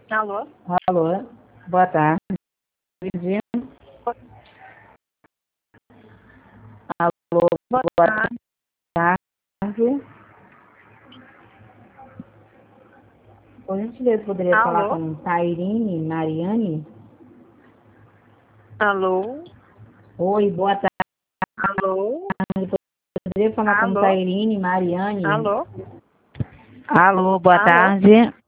Alô? Alô, boa tarde. Alô, Boa boa tarde. tarde. Por gentileza, poderia falar Alô? com Tairine Mariane? Alô? Oi, boa tarde. Alô? Poderia falar com Alô? Tairine Mariane? Alô? Alô, boa Alô? tarde.